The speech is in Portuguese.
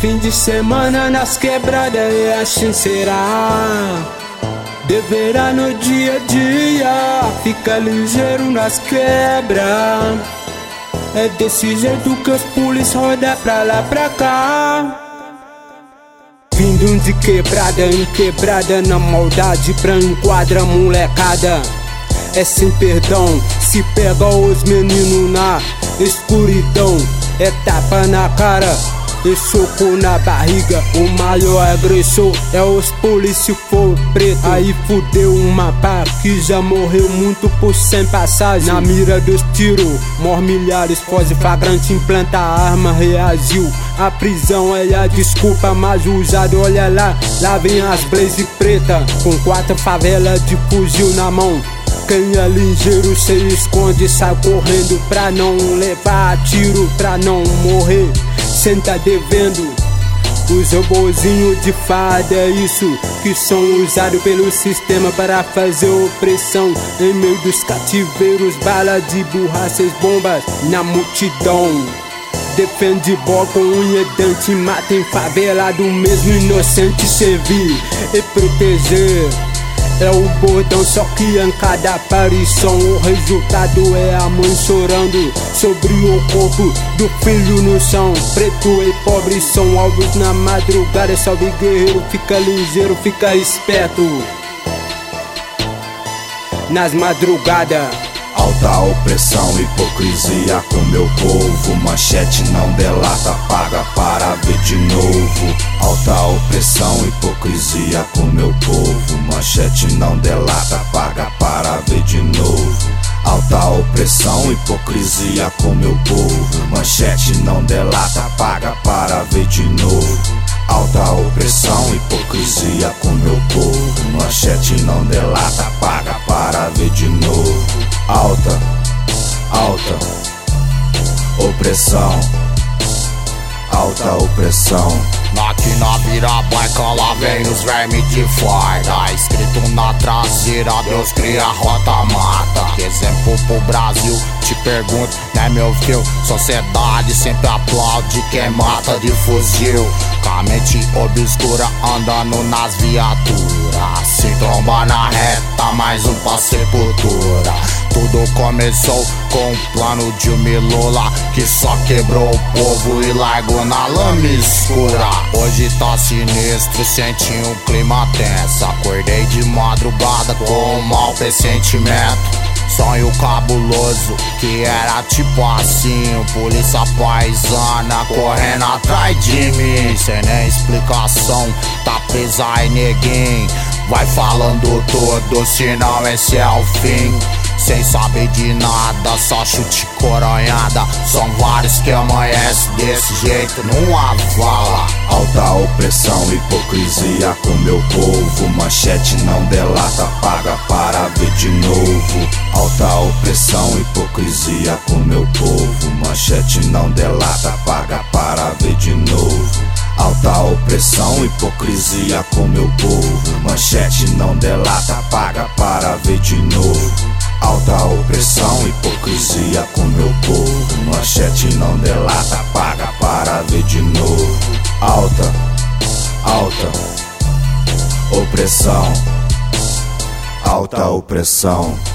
fim de semana nas quebradas e assim será. Deverá no dia a dia, fica ligeiro nas quebras. É desse jeito que os polícia rodam pra lá pra cá. Vindo de quebrada em quebrada, na maldade pra enquadra molecada. É sem perdão, se pega os meninos na escuridão. É tapa na cara e soco na barriga. O maior agressor é os polícia for preto. Aí fudeu uma pá que já morreu muito por sem passagem. Na mira dos tiros, mor milhares, foge flagrante, implanta a arma, reagiu. A prisão é a desculpa mais usada, olha lá, lá vem as blaze preta, com 4 favelas de fuzil na mão. Quem é ligeiro se esconde, sai correndo pra não levar tiro, pra não morrer. Cê tá devendo. Os robozinhos de fada, é isso que são usados pelo sistema para fazer opressão. Em meio dos cativeiros, bala de borrachas, bombas na multidão. Defende bola com unha e dente, mata em favela do mesmo inocente servir e proteger. É o bordão, só que em cada aparição o resultado é a mãe chorando sobre o corpo do filho no chão. Preto e pobre são alvos na madrugada. Salve guerreiro, fica ligeiro, fica esperto nas madrugadas. Alta opressão, hipocrisia com meu povo. Manchete não delata, paga para ver de novo. Alta opressão, hipocrisia com meu povo. Manchete não delata, paga para ver de novo. Alta opressão, hipocrisia com meu povo. Manchete não delata, paga para ver de novo. Alta opressão, hipocrisia com meu povo. Manchete não delata, paga para ver de novo. Alta opressão, alta opressão. Aqui na Virabaika lá vem os vermes de farda. Escrito na traseira, Deus cria rota mata. Exemplo pro Brasil, te pergunto, né meu filho? Sociedade sempre aplaude quem mata de fuzil. Com a mente obscura andando nas viaturas. Se tromba na reta, mais um pra sepultura. Tudo começou com um plano de um Lula que só quebrou o povo e largou na lama escura. Hoje tá sinistro, senti um clima tenso. Acordei de madrugada com um mau pressentimento. Sonho cabuloso que era tipo assim, polícia paisana correndo atrás de mim. Sem nem explicação, tá presa aí neguinho. Vai falando tudo, senão esse é o fim. Sem saber de nada, só chute coronhada. São vários que amanhecem desse jeito numa vala. Alta opressão, hipocrisia com meu povo. Manchete não delata, paga para ver de novo. Alta opressão, hipocrisia com meu povo. Manchete não delata, paga para ver de novo. Alta opressão, hipocrisia com meu povo. Manchete não delata, paga para ver de novo. Alta opressão, hipocrisia com meu povo. Manchete não delata, paga para ver de novo. Alta opressão, alta opressão.